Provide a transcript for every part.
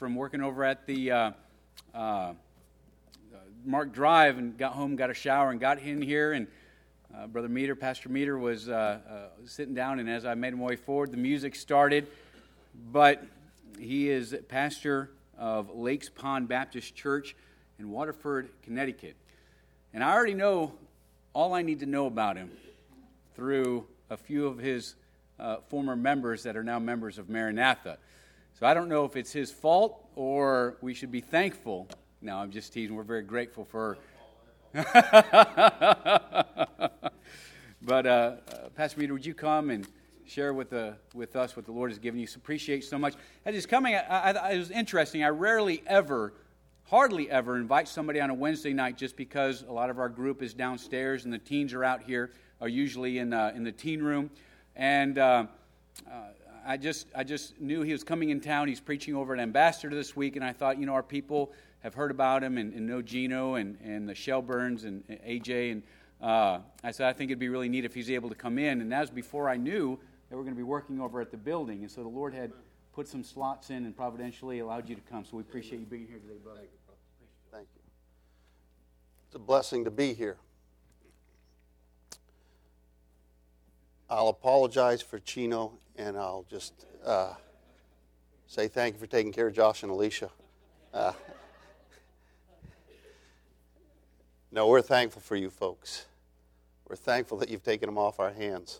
from working over at the Mark Drive and got home, got a shower, and got in here. And Brother Meter, Pastor Meter, was sitting down, and as I made my way forward, the music started. But he is pastor of Lakes Pond Baptist Church in Waterford, Connecticut. And I already know all I need to know about him through a few of his former members that are now members of Maranatha. So I don't know if it's his fault or we should be thankful. No, I'm just teasing. We're very grateful for But Pastor Meter, would you come and share with us what the Lord has given you? Appreciate so much. As he's coming, it was interesting. I hardly ever invite somebody on a Wednesday night just because a lot of our group is downstairs and the teens are out here, are usually in the teen room. And I just knew he was coming in town. He's preaching over at Ambassador this week, and I thought, our people have heard about him and know Gino and the Shelburns and AJ. And I said, I think it'd be really neat if he's able to come in. And that was before I knew that we're going to be working over at the building. And so the Lord had put some slots in and providentially allowed you to come. So we appreciate you being here today, brother. Thank you. It's a blessing to be here. I'll apologize for Chino, and I'll just say thank you for taking care of Josh and Alicia. No, we're thankful for you folks. We're thankful that you've taken them off our hands.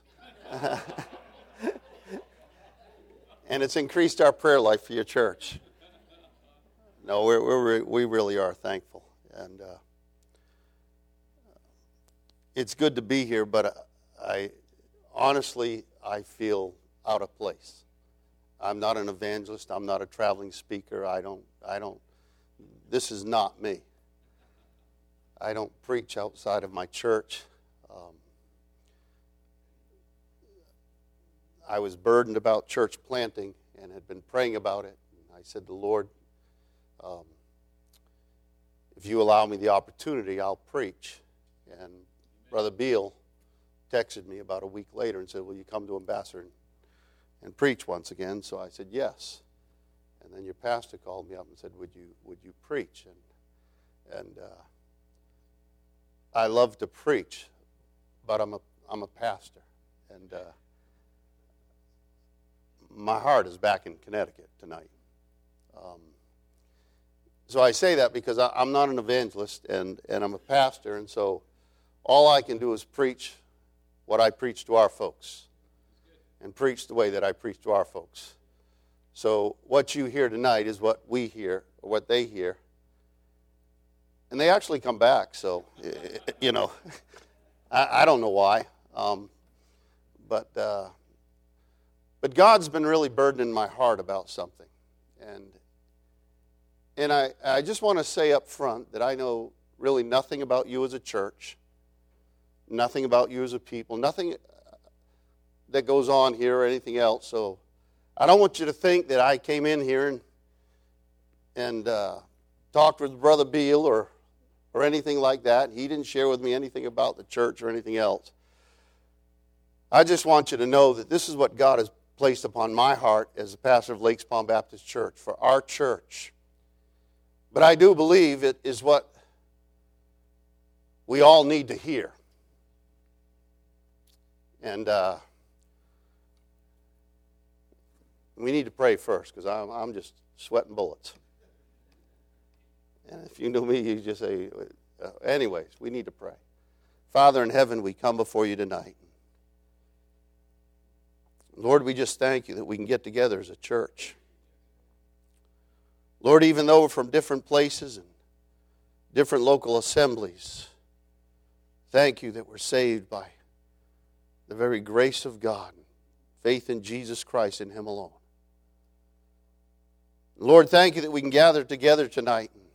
And it's increased our prayer life for your church. No, we really are thankful. And it's good to be here, but I feel out of place. I'm not an evangelist. I'm not a traveling speaker. This is not me. I don't preach outside of my church. I was burdened about church planting and had been praying about it. And I said, Lord, if you allow me the opportunity, I'll preach. And Brother Beal texted me about a week later and said, will you come to Ambassador and preach once again? So I said, yes. And then your pastor called me up and said, would you preach? And I love to preach, but I'm a pastor. And my heart is back in Connecticut tonight. So I say that because I'm not an evangelist and I'm a pastor, and so all I can do is preach what I preach to our folks and preach the way that I preach to our folks. So what you hear tonight is what we hear, or what they hear. And they actually come back, so, I don't know why. But God's been really burdening my heart about something. And I just want to say up front that I know really nothing about you as a church, nothing about you as a people, nothing that goes on here or anything else. So I don't want you to think that I came in here and talked with Brother Beal or anything like that. He didn't share with me anything about the church or anything else. I just want you to know that this is what God has placed upon my heart as the pastor of Lakes Pond Baptist Church, for our church. But I do believe it is what we all need to hear. And we need to pray first, because I'm just sweating bullets. And if you knew me, you'd just say, anyways, we need to pray. Father in heaven, we come before you tonight. Lord, we just thank you that we can get together as a church. Lord, even though we're from different places and different local assemblies, thank you that we're saved by the very grace of God, faith in Jesus Christ and Him alone. Lord, thank you that we can gather together tonight and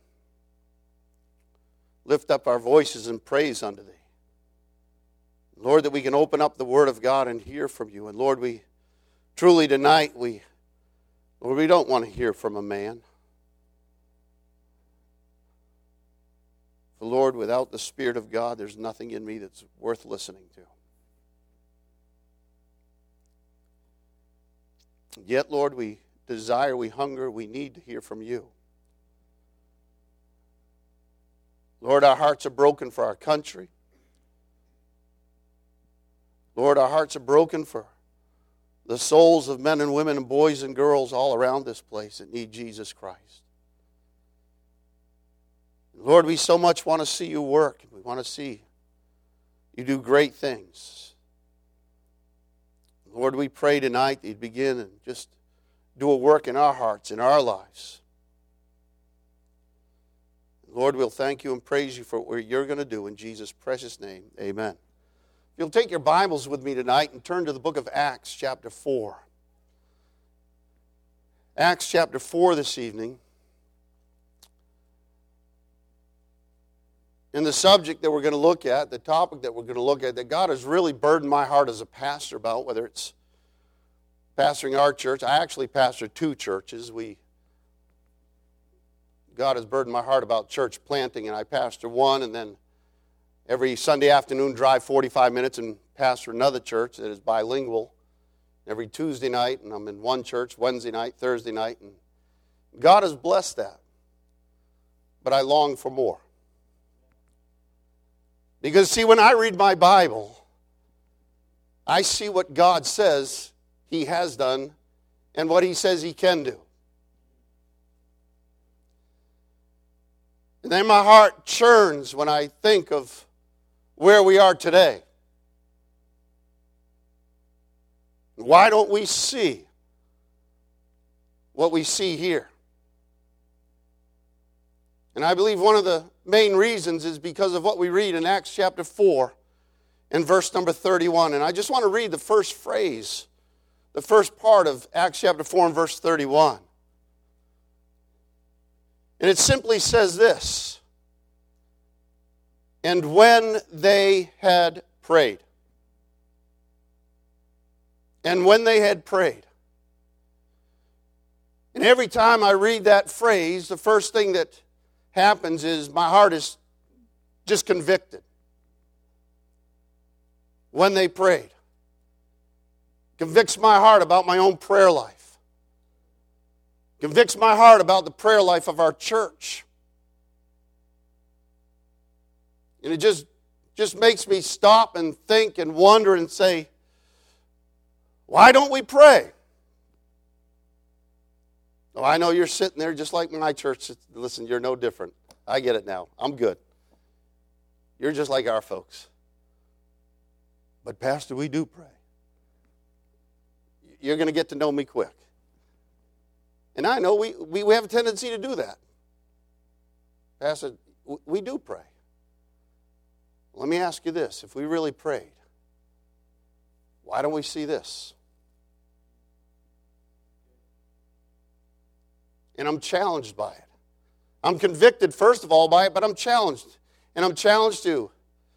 lift up our voices in praise unto Thee. Lord, that we can open up the Word of God and hear from you. And Lord, we truly tonight, we don't want to hear from a man. For Lord, without the Spirit of God, there's nothing in me that's worth listening to. Yet, Lord, we desire, we hunger, we need to hear from you. Lord, our hearts are broken for our country. Lord, our hearts are broken for the souls of men and women and boys and girls all around this place that need Jesus Christ. Lord, we so much want to see you work. We want to see you do great things. Lord, we pray tonight that you'd begin and just do a work in our hearts, in our lives. Lord, we'll thank you and praise you for what you're going to do in Jesus' precious name. Amen. If you'll take your Bibles with me tonight and turn to the book of Acts chapter 4. Acts chapter 4 this evening. And the subject that we're going to look at, the topic that we're going to look at, that God has really burdened my heart as a pastor about, whether it's pastoring our church. I actually pastor 2 churches. God has burdened my heart about church planting, and I pastor one, and then every Sunday afternoon drive 45 minutes and pastor another church that is bilingual. Every Tuesday night, and I'm in one church, Wednesday night, Thursday night, and God has blessed that. But I long for more. Because, see, when I read my Bible, I see what God says He has done and what He says He can do. And then my heart churns when I think of where we are today. Why don't we see what we see here? And I believe one of the main reasons is because of what we read in Acts chapter 4 and verse number 31. And I just want to read the first phrase, the first part of Acts chapter 4 and verse 31. And it simply says this: and when they had prayed. And when they had prayed. And every time I read that phrase, the first thing that happens is my heart is just convicted. When they prayed. Convicts my heart about my own prayer life. Convicts my heart about the prayer life of our church. And it just makes me stop and think and wonder and say, why don't we pray? Oh, I know you're sitting there just like my church. Listen, you're no different. I get it now. I'm good. You're just like our folks. But Pastor, we do pray. You're going to get to know me quick. And I know we have a tendency to do that. Pastor, we do pray. Let me ask you this. If we really prayed, why don't we see this? And I'm challenged by it. I'm convicted, first of all, by it, but I'm challenged. And I'm challenged to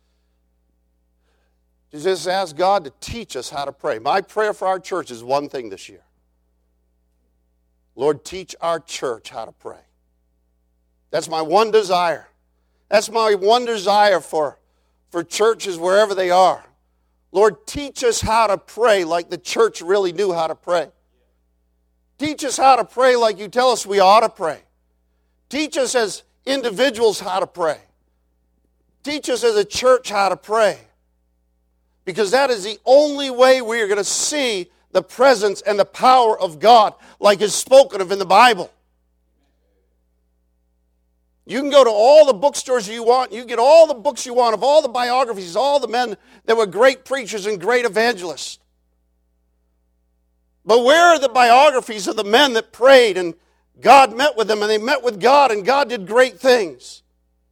just ask God to teach us how to pray. My prayer for our church is one thing this year. Lord, teach our church how to pray. That's my one desire. That's my one desire for churches wherever they are. Lord, teach us how to pray like the church really knew how to pray. Teach us how to pray like you tell us we ought to pray. Teach us as individuals how to pray. Teach us as a church how to pray. Because that is the only way we are going to see the presence and the power of God like is spoken of in the Bible. You can go to all the bookstores you want. You can get all the books you want of all the biographies, all the men that were great preachers and great evangelists. But where are the biographies of the men that prayed and God met with them and they met with God and God did great things?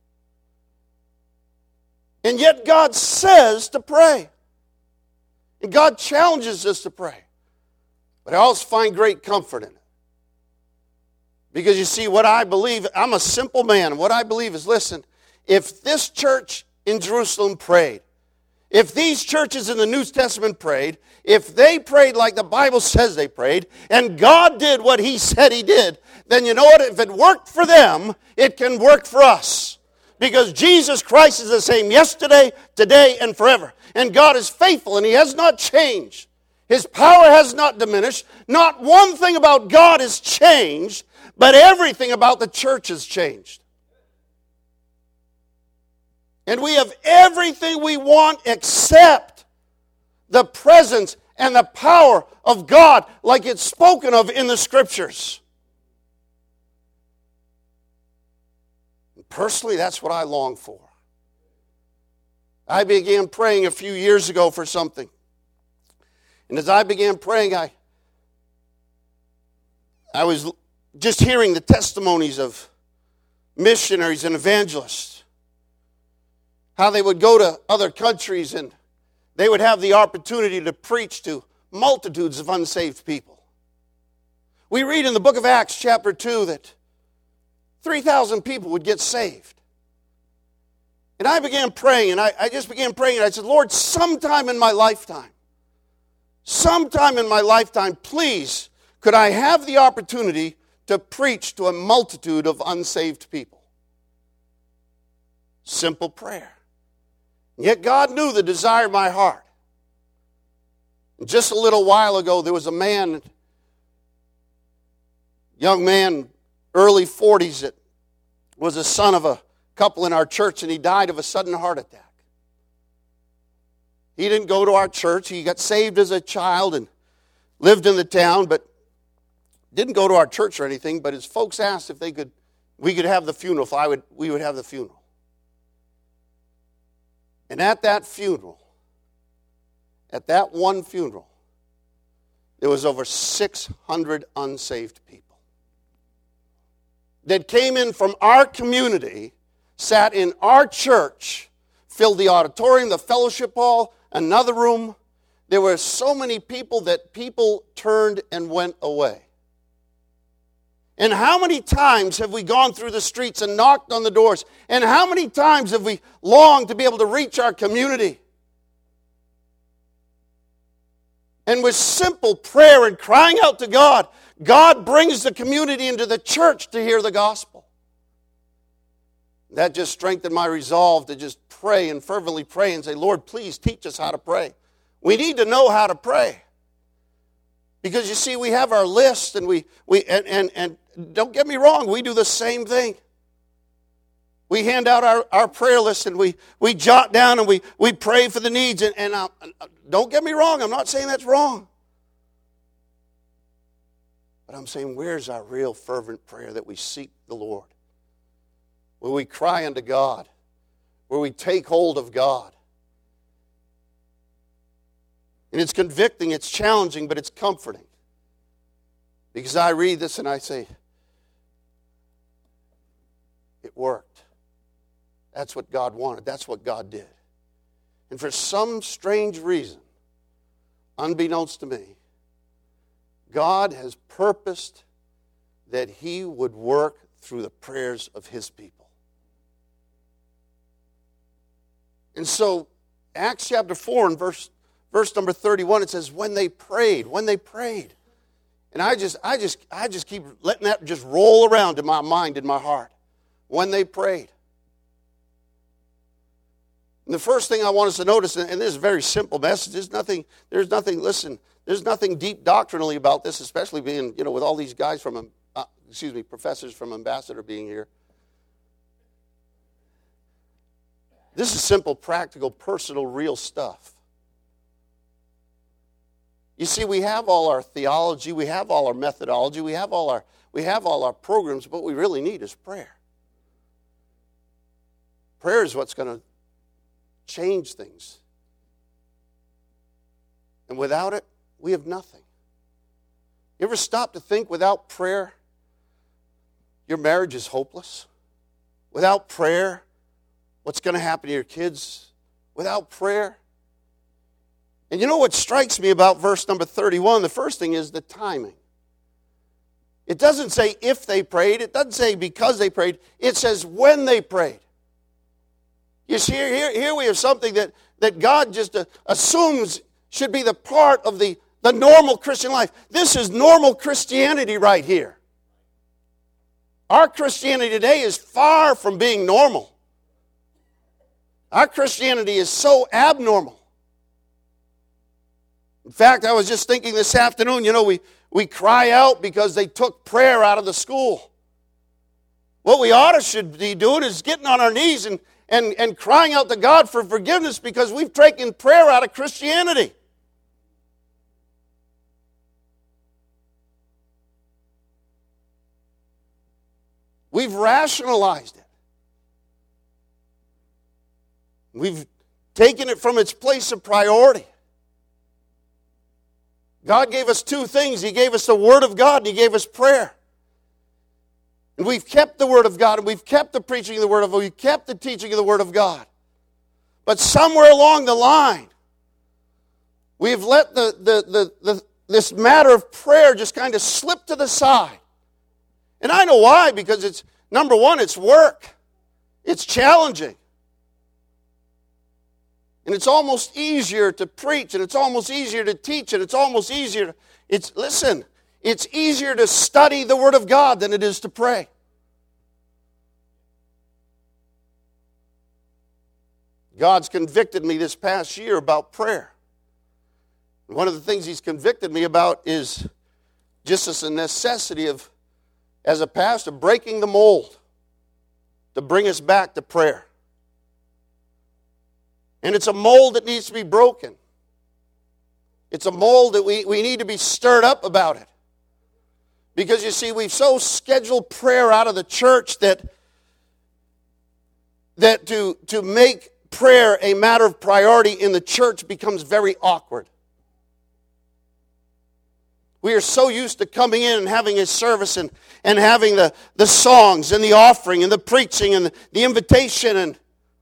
And yet God says to pray. And God challenges us to pray. But I also find great comfort in it. Because you see, what I believe, I'm a simple man. What I believe is, listen, if this church in Jerusalem prayed, if these churches in the New Testament prayed, if they prayed like the Bible says they prayed, and God did what He said He did, then you know what? If it worked for them, it can work for us. Because Jesus Christ is the same yesterday, today, and forever. And God is faithful, and He has not changed. His power has not diminished. Not one thing about God has changed, but everything about the church has changed. And we have everything we want except the presence and the power of God like it's spoken of in the Scriptures. And personally, that's what I long for. I began praying a few years ago for something. And as I began praying, I was just hearing the testimonies of missionaries and evangelists. How they would go to other countries and they would have the opportunity to preach to multitudes of unsaved people. We read in the book of Acts chapter 2 that 3,000 people would get saved. And I began praying, and I just began praying, and I said, Lord, sometime in my lifetime, please, could I have the opportunity to preach to a multitude of unsaved people? Simple prayer. Yet God knew the desire of my heart. And just a little while ago, there was a man, young man, early 40s, that was a son of a couple in our church, and he died of a sudden heart attack. He didn't go to our church. He got saved as a child and lived in the town, but didn't go to our church or anything. But his folks asked if we could have the funeral. We would have the funeral. And at that funeral, at that one funeral, there was over 600 unsaved people that came in from our community, sat in our church, filled the auditorium, the fellowship hall, another room. There were so many people that people turned and went away. And how many times have we gone through the streets and knocked on the doors? And how many times have we longed to be able to reach our community? And with simple prayer and crying out to God, God brings the community into the church to hear the gospel. That just strengthened my resolve to just pray and fervently pray and say, Lord, please teach us how to pray. We need to know how to pray. Because you see, we have our list, and we don't get me wrong, we do the same thing. We hand out our prayer list, and we jot down, and we pray for the needs. And don't get me wrong, I'm not saying that's wrong. But I'm saying, where's our real fervent prayer that we seek the Lord? Where we cry unto God, where we take hold of God. And it's convicting, it's challenging, but it's comforting. Because I read this and I say, it worked. That's what God wanted. That's what God did. And for some strange reason, unbeknownst to me, God has purposed that He would work through the prayers of His people. And so, Acts chapter 4 and verse number 31, it says, when they prayed. And I just keep letting that just roll around in my mind, in my heart. When they prayed. And the first thing I want us to notice, and this is a very simple message, there's nothing deep doctrinally about this, especially being, with all these guys professors from Ambassador being here. This is simple, practical, personal, real stuff. You see, we have all our theology, we have all our methodology, we have all our programs, but what we really need is prayer. Prayer is what's going to change things. And without it, we have nothing. You ever stop to think without prayer, your marriage is hopeless? Without prayer, what's going to happen to your kids? Without prayer. And you know what strikes me about verse number 31? The first thing is the timing. It doesn't say if they prayed. It doesn't say because they prayed. It says when they prayed. You see, here we have something that God just assumes should be the part of the normal Christian life. This is normal Christianity right here. Our Christianity today is far from being normal. Our Christianity is so abnormal. In fact, I was just thinking this afternoon, we cry out because they took prayer out of the school. What we should be doing is getting on our knees and crying out to God for forgiveness because we've taken prayer out of Christianity. We've rationalized it. We've taken it from its place of priority. God gave us two things. He gave us the Word of God and He gave us prayer. And we've kept the Word of God and we've kept the preaching of the Word of God. We've kept the teaching of the Word of God. But somewhere along the line, we've let this matter of prayer just kind of slip to the side. And I know why, because it's, number one, it's work. It's challenging. And it's almost easier to preach, and it's almost easier to teach, and it's almost easier it's easier to study the Word of God than it is to pray. God's convicted me this past year about prayer. One of the things He's convicted me about is just as a necessity of, as a pastor, breaking the mold to bring us back to prayer. And it's a mold that needs to be broken. It's a mold that we need to be stirred up about it. Because you see, we've so scheduled prayer out of the church that to make prayer a matter of priority in the church becomes very awkward. We are so used to coming in and having a service and having the songs and the offering and the preaching and the invitation, and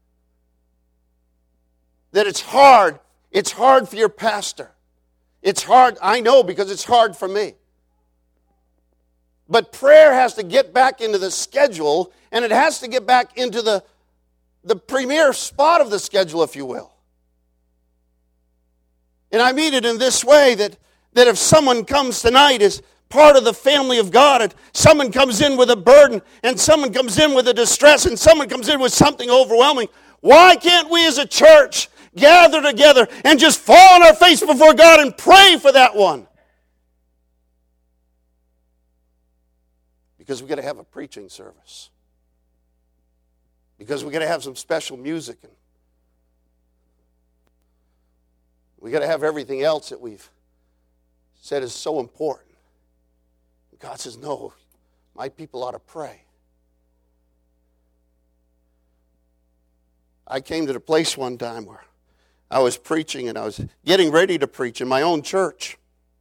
that it's hard. It's hard for your pastor. It's hard, I know, because it's hard for me. But prayer has to get back into the schedule, and it has to get back into the premier spot of the schedule, if you will. And I mean it in this way, that if someone comes tonight as part of the family of God, and someone comes in with a burden, and someone comes in with a distress, and someone comes in with something overwhelming, why can't we as a church gather together and just fall on our face before God and pray for that one? Because we've got to have a preaching service. Because we've got to have some special music. And we've got to have everything else that we've said is so important. God says, no, my people ought to pray. I came to the place one time where I was preaching, and I was getting ready to preach in my own church.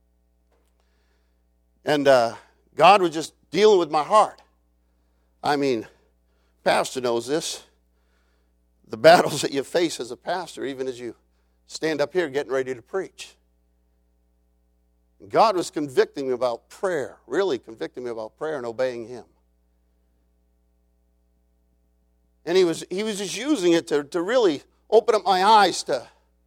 And God was just dealing with my heart. I mean, pastor knows this. The battles that you face as a pastor, even as you stand up here getting ready to preach. God was convicting me about prayer, really convicting me about prayer and obeying Him. And He was just using it to really open up my eyes to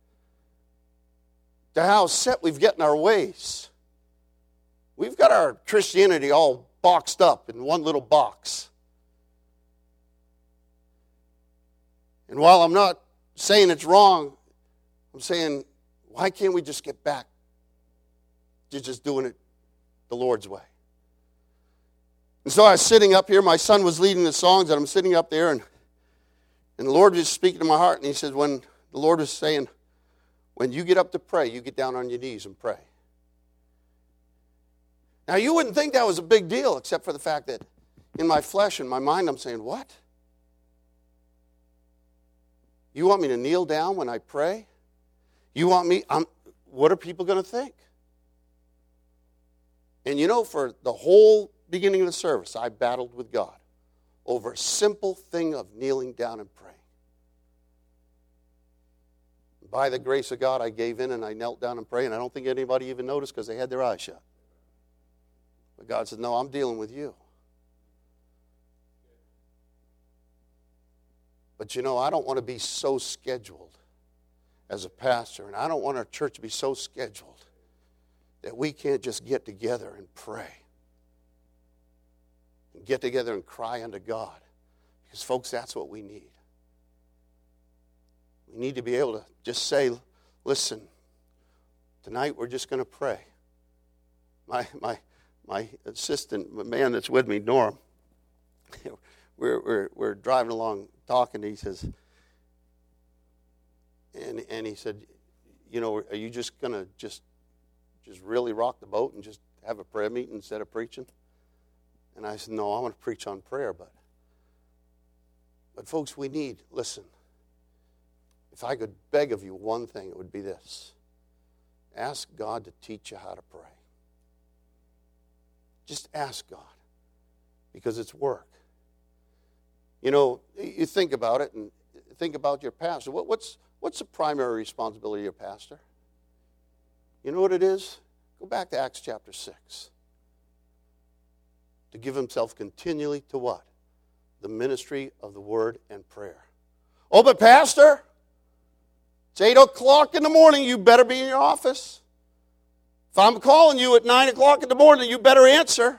how set we've got in our ways. We've got our Christianity all boxed up in one little box. And while I'm not saying it's wrong, I'm saying, why can't we just get back to just doing it the Lord's way? And so I was sitting up here, my son was leading the songs, and I'm sitting up there, and the Lord was speaking to my heart, and He said, when the Lord was saying, when you get up to pray, you get down on your knees and pray. Now, you wouldn't think that was a big deal, except for the fact that in my flesh and my mind, I'm saying, what? You want me to kneel down when I pray? You want me, what are people going to think? And you know, for the whole beginning of the service, I battled with God over a simple thing of kneeling down and praying. By the grace of God, I gave in and I knelt down and prayed, and I don't think anybody even noticed because they had their eyes shut. But God said, no, I'm dealing with you. But you know, I don't want to be so scheduled as a pastor, and I don't want our church to be so scheduled that we can't just get together and pray. And get together and cry unto God. Because, folks, that's what we need. We need to be able to just say, listen, Tonight we're just going to pray. My assistant, the man that's with me, Norm, we're driving along talking. He says, and he said, are you just going to just really rock the boat and just have a prayer meeting instead of preaching? And I said, no, I want to preach on prayer, but folks, listen, if I could beg of you one thing, it would be this. Ask God to teach you how to pray. Just ask God, because it's work. You think about it and think about your pastor. What's the primary responsibility of your pastor? You know what it is? Go back to Acts chapter 6. To give himself continually to what? The ministry of the word and prayer. Oh, but pastor, it's 8 o'clock in the morning. You better be in your office. If I'm calling you at 9 o'clock in the morning, you better answer.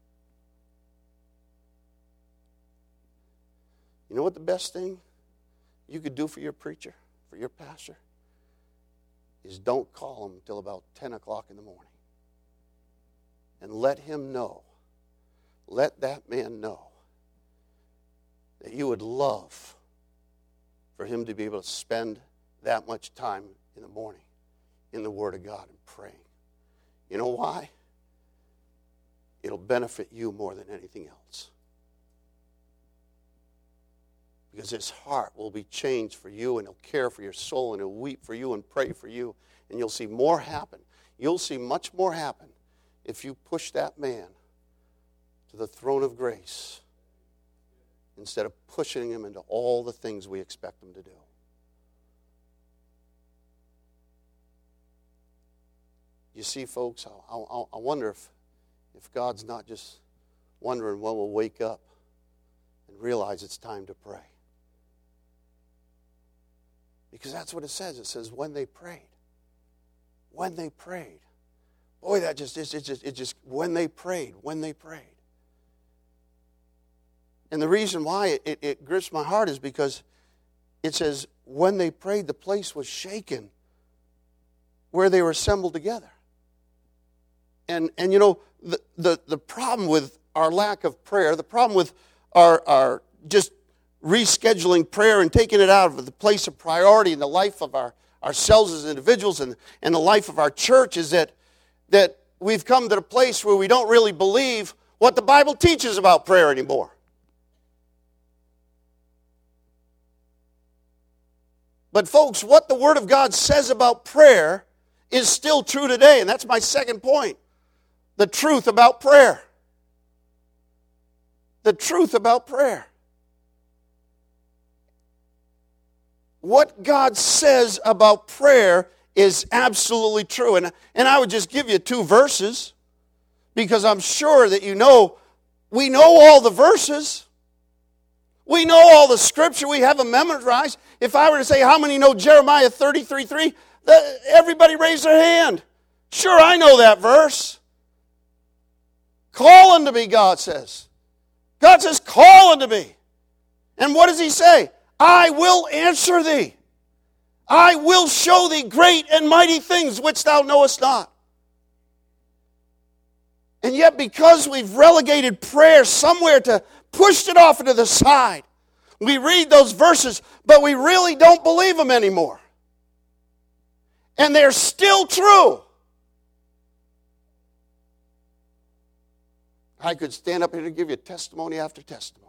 You know what the best thing you could do for your preacher, for your pastor, is don't call him until about 10 o'clock in the morning. And let him know, let that man know that you would love for him to be able to spend that much time in the morning in the Word of God and praying. You know why? It'll benefit you more than anything else. Because his heart will be changed for you, and he'll care for your soul, and he'll weep for you and pray for you, and you'll see more happen. You'll see much more happen if you push that man to the throne of grace instead of pushing him into all the things we expect him to do. You see, folks, I wonder if God's not just wondering when we'll wake up and realize it's time to pray. Because that's what it says. It says, when they prayed. When they prayed. Boy, it just, when they prayed. And the reason why it grips my heart is because it says, when they prayed, the place was shaken where they were assembled together. And the problem with our lack of prayer, the problem with our just rescheduling prayer and taking it out of the place of priority in the life of ourselves as individuals and the life of our church is that we've come to the place where we don't really believe what the Bible teaches about prayer anymore. But folks, what the Word of God says about prayer is still true today, and that's my second point. The truth about prayer. The truth about prayer. What God says about prayer is absolutely true. And I would just give you 2 verses because I'm sure that we know all the verses. We know all the scripture. We have them memorized. If I were to say, how many know Jeremiah 33:3? Everybody raise their hand. Sure, I know that verse. Call unto me, God says. God says, call unto me. And what does he say? I will answer thee. I will show thee great and mighty things which thou knowest not. And yet because we've relegated prayer somewhere to pushed it off into the side, we read those verses, but we really don't believe them anymore. And they're still true. I could stand up here to give you testimony after testimony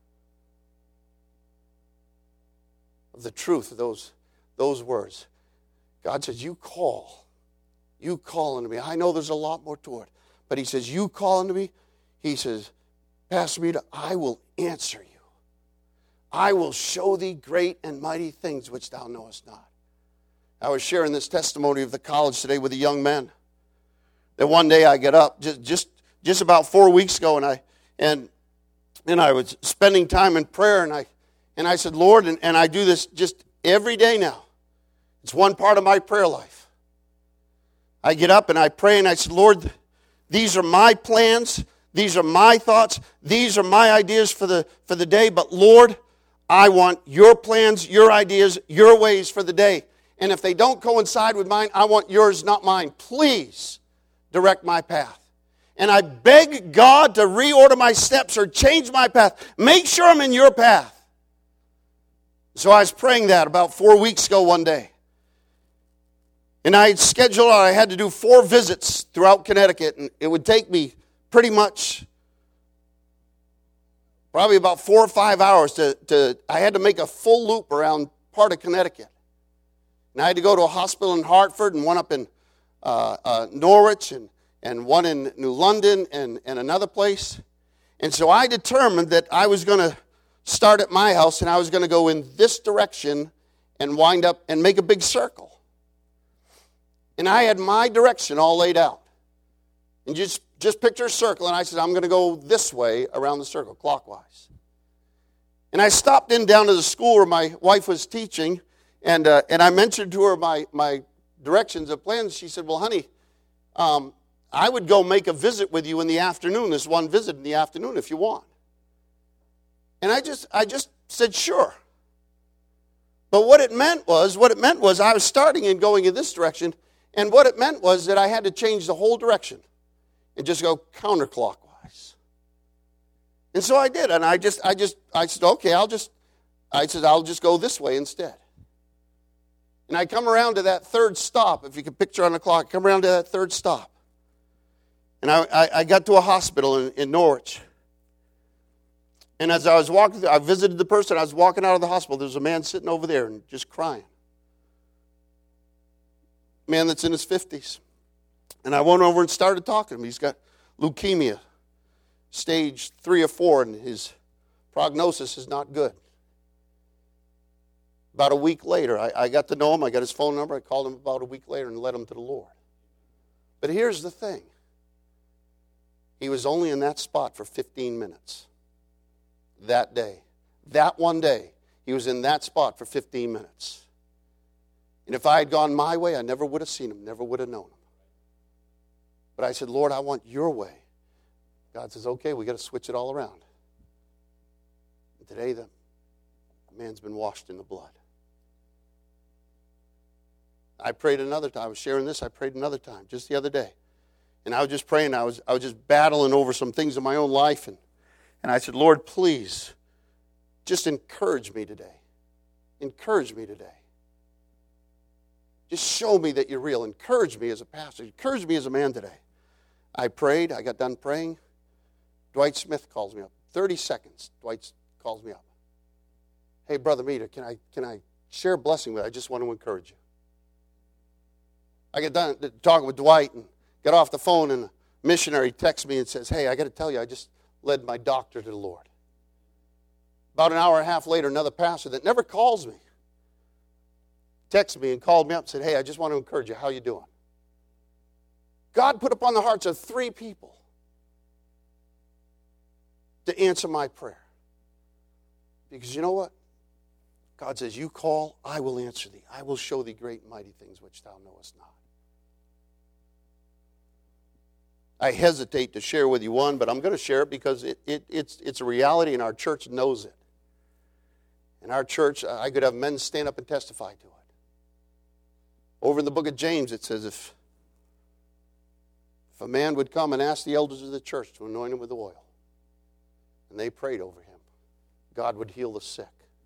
of the truth of those words. God says, you call unto me. I know there's a lot more to it, but he says, you call unto me. He says, Pastor Rita, I will answer you. I will show thee great and mighty things which thou knowest not. I was sharing this testimony of the college today with a young man. That one day I get up, just about 4 weeks ago, and I was spending time in prayer, and I said, Lord, and I do this just every day now. It's one part of my prayer life. I get up and I pray, and I said, Lord, these are my plans, these are my thoughts, these are my ideas for the day, but Lord, I want your plans, your ideas, your ways for the day. And if they don't coincide with mine, I want yours, not mine. Please direct my path. And I beg God to reorder my steps or change my path. Make sure I'm in your path. So I was praying that about 4 weeks ago one day. And I had scheduled, I had to do 4 visits throughout Connecticut. And it would take me pretty much probably about 4 or 5 hours I had to make a full loop around part of Connecticut. And I had to go to a hospital in Hartford and one up in Norwich and one in New London and another place. And so I determined that I was going to start at my house and I was going to go in this direction and wind up and make a big circle. And I had my direction all laid out. And just picture a circle, and I said, I'm going to go this way around the circle, clockwise. And I stopped in down to the school where my wife was teaching, and I mentioned to her my directions and plans. She said, well, honey, I would go make a visit with you in the afternoon, this one visit in the afternoon if you want. And I just said, sure. But what it meant was I was starting and going in this direction, and what it meant was that I had to change the whole direction and just go counterclockwise. And so I did, and I said, okay, I'll just go this way instead. And I come around to that third stop, if you can picture on the clock, come around to that third stop. And I got to a hospital in Norwich. And as I was walking, I visited the person, I was walking out of the hospital, there was a man sitting over there and just crying. Man that's in his 50s. And I went over and started talking to him. He's got leukemia, stage 3 or 4, and his prognosis is not good. About a week later, I got to know him. I got his phone number. I called him about a week later and led him to the Lord. But here's the thing. He was only in that spot for 15 minutes that day. That one day, he was in that spot for 15 minutes. And if I had gone my way, I never would have seen him, never would have known him. But I said, Lord, I want your way. God says, okay, we got to switch it all around. And today the man's been washed in the blood. I prayed another time. I was sharing this. I prayed another time just the other day. And I was just praying. I was just battling over some things in my own life. And I said, Lord, please, just encourage me today. Encourage me today. Just show me that you're real. Encourage me as a pastor. Encourage me as a man today. I prayed. I got done praying. Dwight Smith calls me up. 30 seconds. Dwight calls me up. Hey, Brother Meter, can I share a blessing with you? I just want to encourage you. I get done talking with Dwight and got off the phone, and a missionary texts me and says, hey, I got to tell you, I just led my doctor to the Lord. About an hour and a half later, another pastor that never calls me texted me and called me up and said, hey, I just want to encourage you. How you doing? God put upon the hearts of 3 people to answer my prayer. Because you know what? God says, you call, I will answer thee. I will show thee great and mighty things which thou knowest not. I hesitate to share with you one, but I'm going to share it because it's a reality and our church knows it. In our church, I could have men stand up and testify to it. Over in the book of James, it says, if a man would come and ask the elders of the church to anoint him with oil, and they prayed over him, God would heal the sick.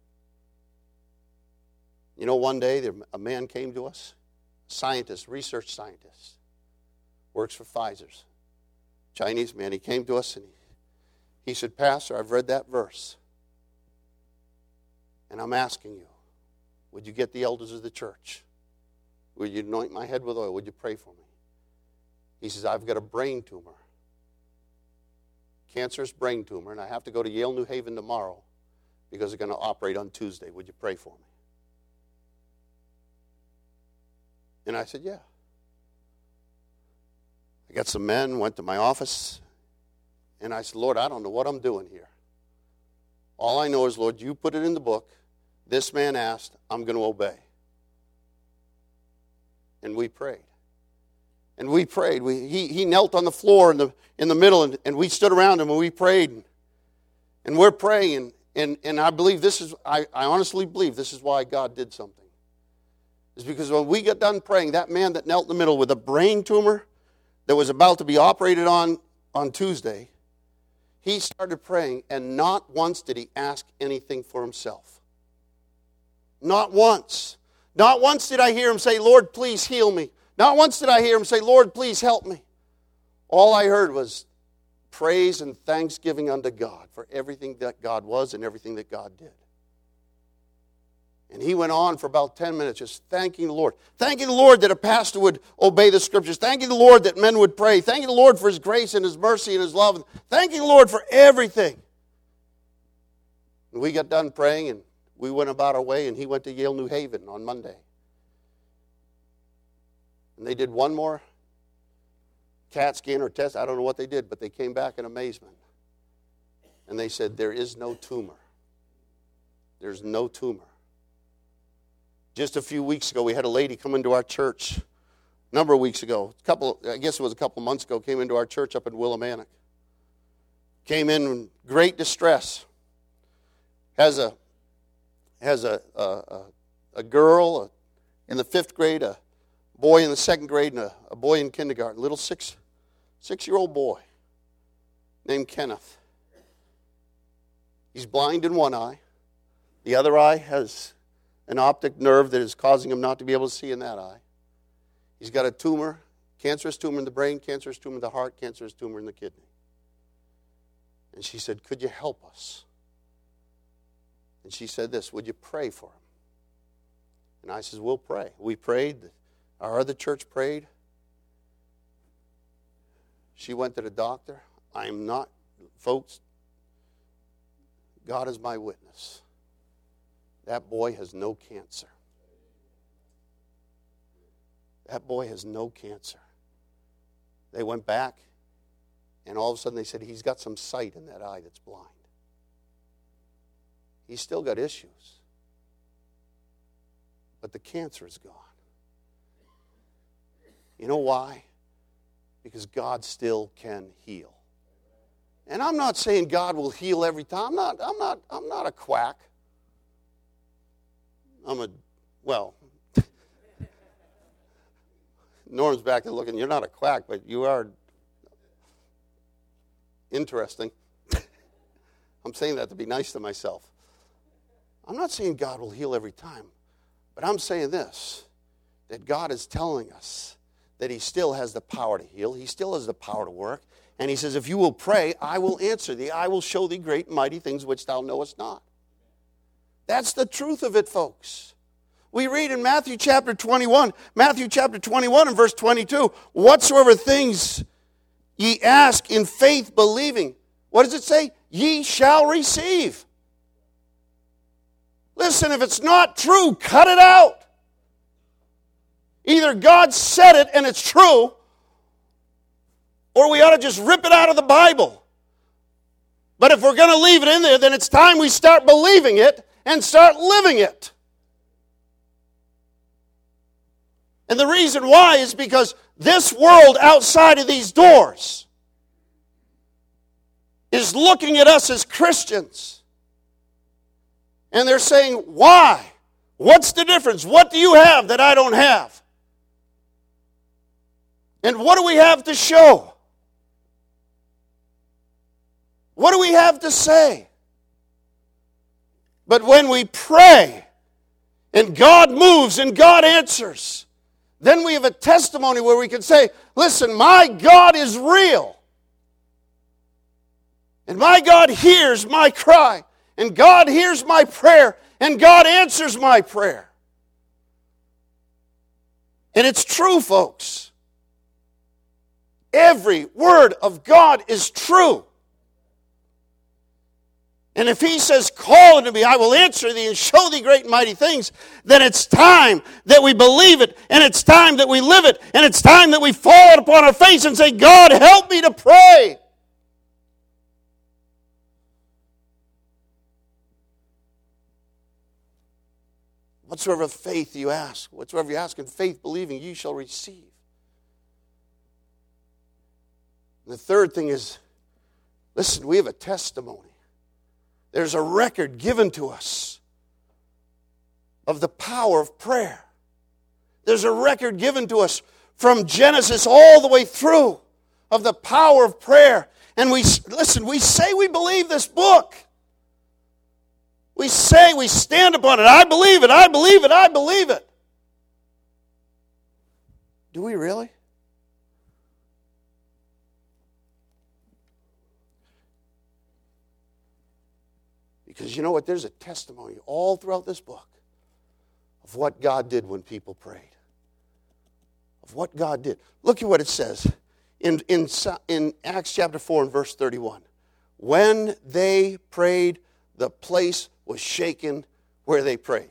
You know, one day a man came to us, scientist, research scientist, works for Pfizer's, Chinese man. He came to us and he said, Pastor, I've read that verse, and I'm asking you, would you get the elders of the church? Would you anoint my head with oil? Would you pray for me? He says, I've got a brain tumor, cancerous brain tumor, and I have to go to Yale New Haven tomorrow because they're going to operate on Tuesday. Would you pray for me? And I said, yeah. I got some men, went to my office, and I said, Lord, I don't know what I'm doing here. All I know is, Lord, you put it in the book. This man asked, I'm going to obey. And we prayed. And we prayed. He knelt on the floor in the middle, and we stood around him, and we prayed. And we're praying, and I believe this is, I honestly believe this is why God did something. is because when we got done praying, that man that knelt in the middle with a brain tumor that was about to be operated on Tuesday, he started praying, and not once did he ask anything for himself. Not once. Not once did I hear him say, Lord, please heal me. Not once did I hear him say, Lord, please help me. All I heard was praise and thanksgiving unto God for everything that God was and everything that God did. And he went on for about 10 minutes just thanking the Lord. Thanking the Lord that a pastor would obey the Scriptures. Thanking the Lord that men would pray. Thanking the Lord for His grace and His mercy and His love. Thanking the Lord for everything. And we got done praying and we went about our way, and he went to Yale New Haven on Monday. And they did one more CAT scan or test. I don't know what they did, but they came back in amazement. And they said, there is no tumor. There's no tumor. Just a few weeks ago, we had a lady come into our church. A number of weeks ago, I guess it was a couple months ago, came into our church up in Willimantic. Came in great distress. Has a girl in the 5th grade, a boy in the 2nd grade, and a boy in kindergarten. Little six-year-old boy named Kenneth. He's blind in one eye. The other eye has an optic nerve that is causing him not to be able to see in that eye. He's got a tumor, cancerous tumor in the brain, cancerous tumor in the heart, cancerous tumor in the kidney. And she said, could you help us? And she said this, would you pray for him? And I said, we'll pray. We prayed. Our other church prayed. She went to the doctor. Folks, God is my witness. That boy has no cancer. That boy has no cancer. They went back, and all of a sudden they said, he's got some sight in that eye that's blind. He's still got issues. But the cancer is gone. You know why? Because God still can heal. And I'm not saying God will heal every time. I'm not a quack. Norm's back there looking, you're not a quack, but you are interesting. I'm saying that to be nice to myself. I'm not saying God will heal every time, but I'm saying this, that God is telling us that He still has the power to heal. He still has the power to work. And He says, if you will pray, I will answer thee. I will show thee great and mighty things which thou knowest not. That's the truth of it, folks. We read in Matthew chapter 21 and verse 22, whatsoever things ye ask in faith believing. What does it say? Ye shall receive. Listen, if it's not true, cut it out. Either God said it and it's true, or we ought to just rip it out of the Bible. But if we're going to leave it in there, then it's time we start believing it and start living it. And the reason why is because this world outside of these doors is looking at us as Christians. And they're saying, why? What's the difference? What do you have that I don't have? And what do we have to show? What do we have to say? But when we pray and God moves and God answers, then we have a testimony where we can say, listen, my God is real. And my God hears my cry. And God hears my prayer. And God answers my prayer. And it's true, folks. Every word of God is true. And if He says, call unto me, I will answer thee and show thee great and mighty things, then it's time that we believe it, and it's time that we live it, and it's time that we fall upon our face and say, God, help me to pray. Whatsoever faith you ask, whatsoever you ask in faith believing, ye shall receive. And the third thing is, listen, we have a testimony. There's a record given to us of the power of prayer. There's a record given to us from Genesis all the way through of the power of prayer. And we say we believe this book. We say we stand upon it. I believe it, I believe it, I believe it. Do we really? Because you know what? There's a testimony all throughout this book of what God did when people prayed. Of what God did. Look at what it says in Acts chapter 4 and verse 31. When they prayed, the place was shaken where they prayed.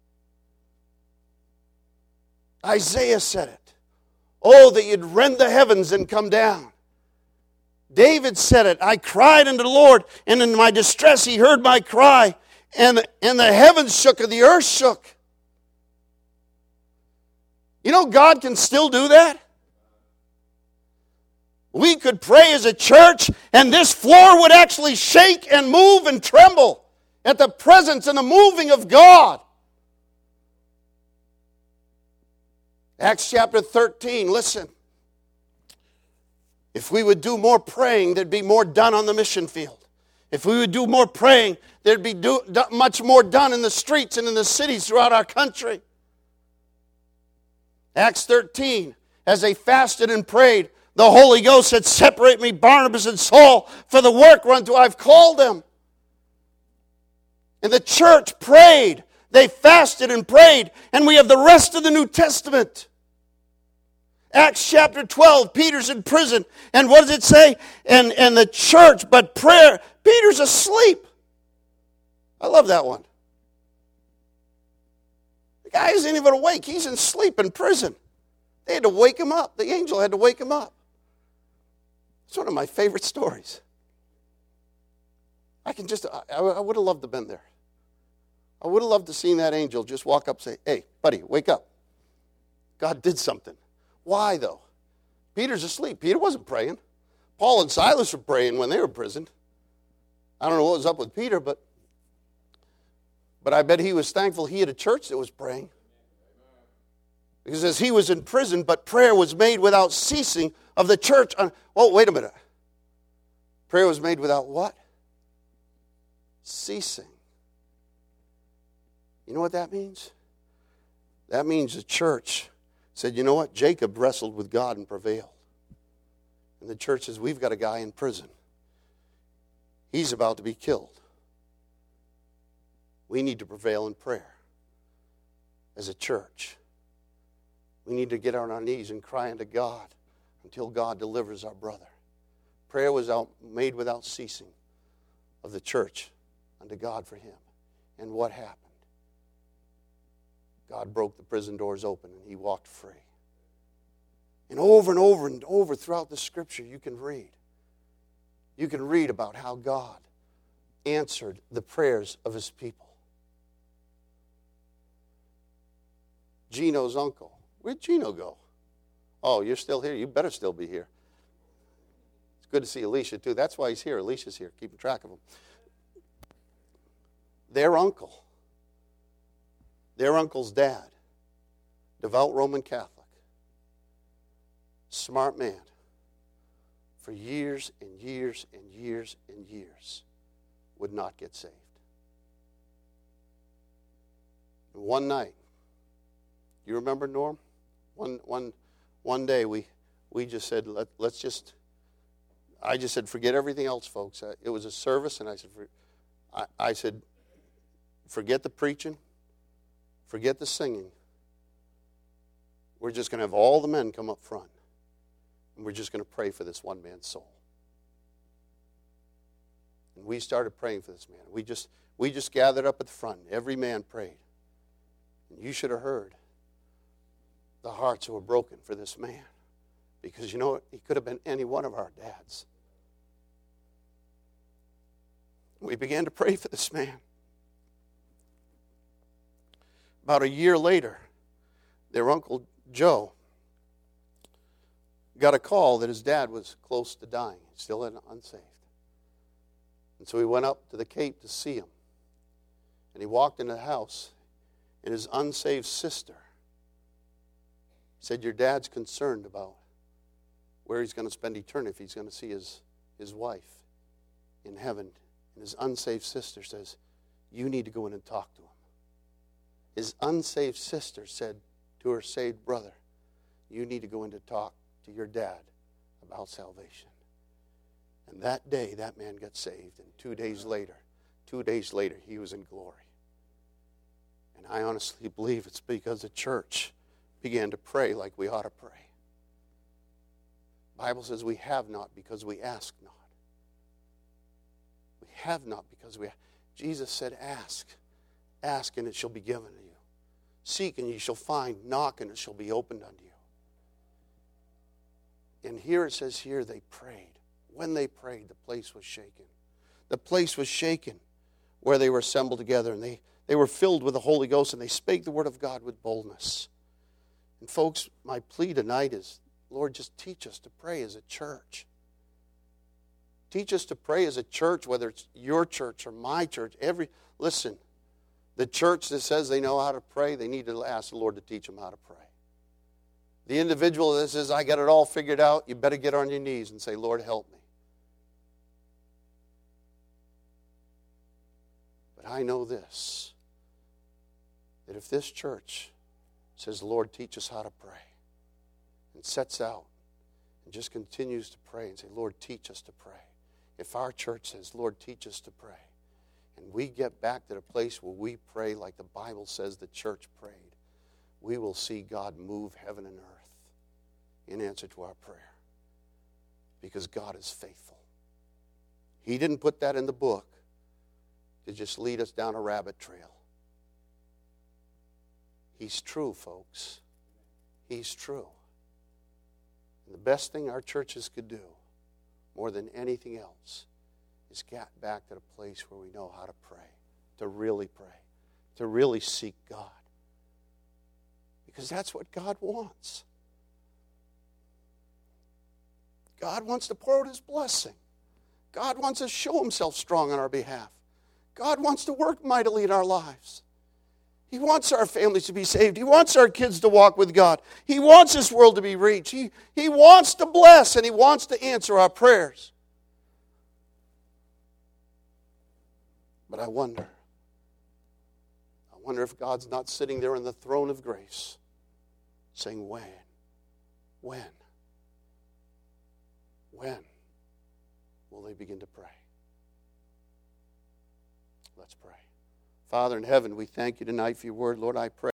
Isaiah said it. Oh, that you'd rend the heavens and come down. David said it. I cried unto the Lord, and in my distress he heard my cry, and the heavens shook and the earth shook. You know, God can still do that. We could pray as a church, and this floor would actually shake and move and tremble at the presence and the moving of God. Acts chapter 13, listen. If we would do more praying, there'd be more done on the mission field. If we would do more praying, there'd be much more done in the streets and in the cities throughout our country. Acts 13, as they fasted and prayed, the Holy Ghost said, separate me, Barnabas and Saul, for the work whereunto I've called them. And the church prayed. They fasted and prayed. And we have the rest of the New Testament. Acts chapter 12, Peter's in prison. And what does it say? And the church, but prayer, Peter's asleep. I love that one. The guy isn't even awake. He's in sleep in prison. They had to wake him up. The angel had to wake him up. It's one of my favorite stories. I would have loved to have been there. I would have loved to have seen that angel just walk up and say, hey, buddy, wake up. God did something. Why, though? Peter's asleep. Peter wasn't praying. Paul and Silas were praying when they were imprisoned. I don't know what was up with Peter, but I bet he was thankful he had a church that was praying. Because as he was in prison, but prayer was made without ceasing of the church. Oh, wait a minute. Prayer was made without what? Ceasing. You know what that means? That means the church said, you know what? Jacob wrestled with God and prevailed. And the church says, we've got a guy in prison. He's about to be killed. We need to prevail in prayer as a church. We need to get on our knees and cry unto God until God delivers our brother. Prayer was made without ceasing of the church unto God for him. And what happened? God broke the prison doors open and he walked free. And over throughout the Scripture you can read. You can read about how God answered the prayers of his people. Gino's uncle. Where'd Gino go? Oh, you're still here? You better still be here. It's good to see Alicia too. That's why he's here. Alicia's here, keeping track of him. Their uncle's dad, devout Roman Catholic, smart man, for years and years and years and years, would not get saved. And one night, you remember, Norm? One day we just said, I just said, forget everything else, folks. It was a service, and I said, forget the preaching. Forget the singing. We're just going to have all the men come up front. And we're just going to pray for this one man's soul. And we started praying for this man. We just gathered up at the front. Every man prayed. And you should have heard the hearts who were broken for this man. Because you know what? He could have been any one of our dads. We began to pray for this man. About a year later, their Uncle Joe got a call that his dad was close to dying, still unsaved. And so he went up to the Cape to see him. And he walked into the house, and his unsaved sister said, your dad's concerned about where he's going to spend eternity if he's going to see his wife in heaven. And his unsaved sister says, you need to go in and talk to him. His unsaved sister said to her saved brother, you need to go in to talk to your dad about salvation. And that day, that man got saved. And 2 days later, he was in glory. And I honestly believe it's because the church began to pray like we ought to pray. The Bible says we have not because we ask not. We have not because we ask. Jesus said, ask. Ask and it shall be given to you. Seek and ye shall find. Knock and it shall be opened unto you. And here it says here they prayed. When they prayed, the place was shaken. The place was shaken where they were assembled together, and they were filled with the Holy Ghost, and they spake the word of God with boldness. And folks, my plea tonight is, Lord, just teach us to pray as a church. Teach us to pray as a church, whether it's your church or my church. Listen, the church that says they know how to pray, they need to ask the Lord to teach them how to pray. The individual that says, I got it all figured out, you better get on your knees and say, Lord, help me. But I know this, that if this church says, Lord, teach us how to pray, and sets out and just continues to pray and say, Lord, teach us to pray. If our church says, Lord, teach us to pray, and we get back to the place where we pray like the Bible says the church prayed, we will see God move heaven and earth in answer to our prayer. Because God is faithful. He didn't put that in the book to just lead us down a rabbit trail. He's true, folks. He's true. And the best thing our churches could do, more than anything else, is get back to the place where we know how to pray, to really seek God. Because that's what God wants. God wants to pour out His blessing. God wants to show Himself strong on our behalf. God wants to work mightily in our lives. He wants our families to be saved. He wants our kids to walk with God. He wants this world to be reached. He wants to bless and He wants to answer our prayers. But I wonder if God's not sitting there on the throne of grace saying, when will they begin to pray? Let's pray. Father in heaven, we thank you tonight for your word. Lord, I pray